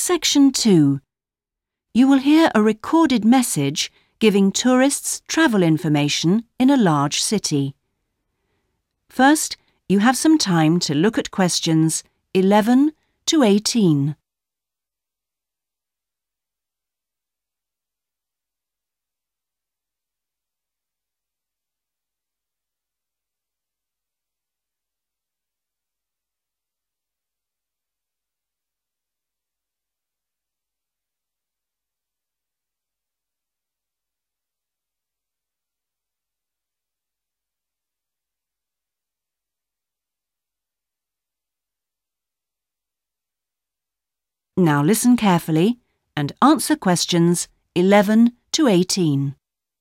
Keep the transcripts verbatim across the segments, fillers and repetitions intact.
Section two. You will hear a recorded message giving tourists travel information in a large city. First, you have some time to look at questions eleven to eighteen. Now listen carefully and answer questions eleven to eighteen.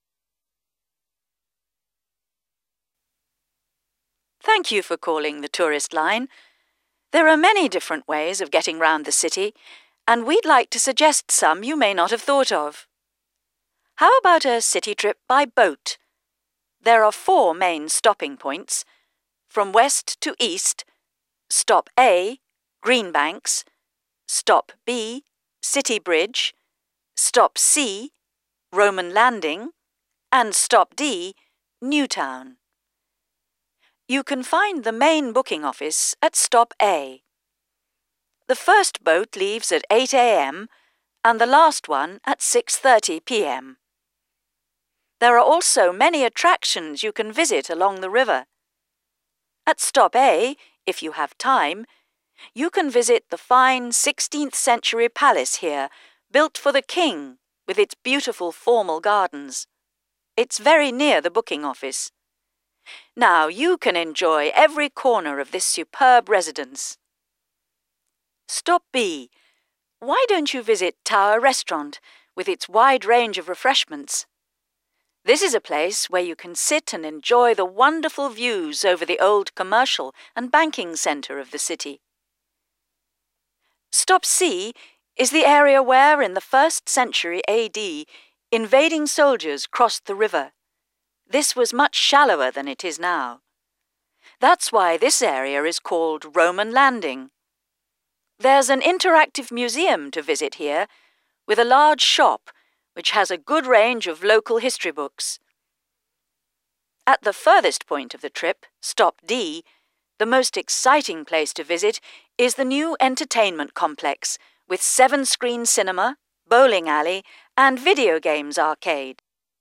Thank you for calling the tourist line. There are many different ways of getting round the city, and we'd like to suggest some you may not have thought of. How about a city trip by boat? There are four main stopping points. From west to east, Stop A, Greenbanks, Stop B, City Bridge, Stop C, Roman Landing, and Stop D, Newtown. You can find the main booking office at Stop A. The first boat leaves at eight a m and the last one at six thirty p m There are also many attractions you can visit along the river. At Stop A, if you have time, you can visit the fine sixteenth century palace here, built for the king, with its beautiful formal gardens. It's very near the booking office. Now you can enjoy every corner of this superb residence. Stop B. Why don't you visit Tower Restaurant with its wide range of refreshments? This is a place where you can sit and enjoy the wonderful views over the old commercial and banking centre of the city. Stop C is the area where, in the first century A D, invading soldiers crossed the river. This was much shallower than it is now. That's why this area is called Roman Landing. There's an interactive museum to visit here, with a large shop which has a good range of local history books. At the furthest point of the trip, Stop D, the most exciting place to visit is the new entertainment complex with seven-screen cinema, bowling alley, and video games arcade.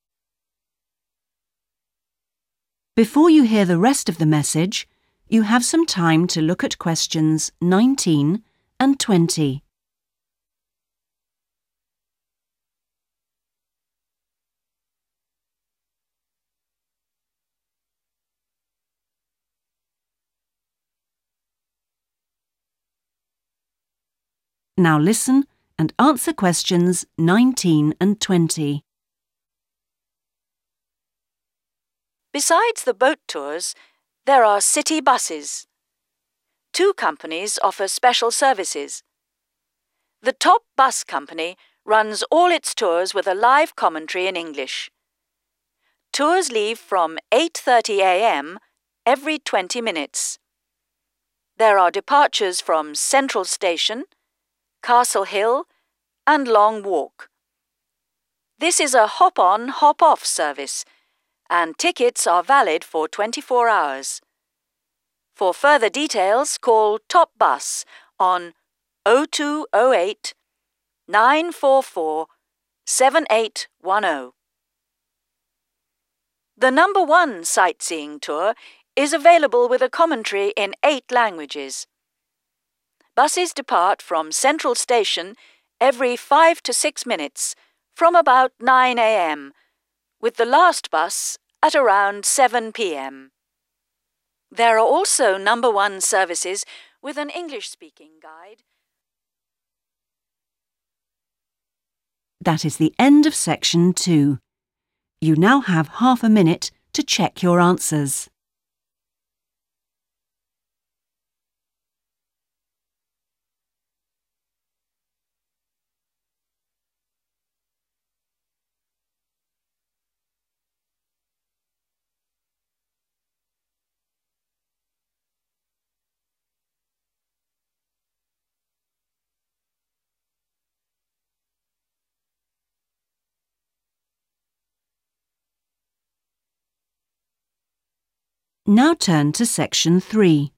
Before you hear the rest of the message, you have some time to look at questions nineteen and twenty. Now listen and answer questions nineteen and twenty. Besides the boat tours, there are city buses. Two companies offer special services. The Top Bus Company runs all its tours with a live commentary in English. Tours leave from eight thirty a m every twenty minutes. There are departures from Central Station, Castle Hill, and Long Walk. This is a hop-on, hop-off service, and tickets are valid for twenty-four hours. For further details, call Top Bus on oh two oh eight, nine four four, seven eight one oh. The number one sightseeing tour is available with a commentary in eight languages. Buses depart from Central Station every five to six minutes from about nine a m, with the last bus at around seven p m There are also number one services with an English-speaking guide. That is the end of section two. You now have half a minute to check your answers. Now turn to section three.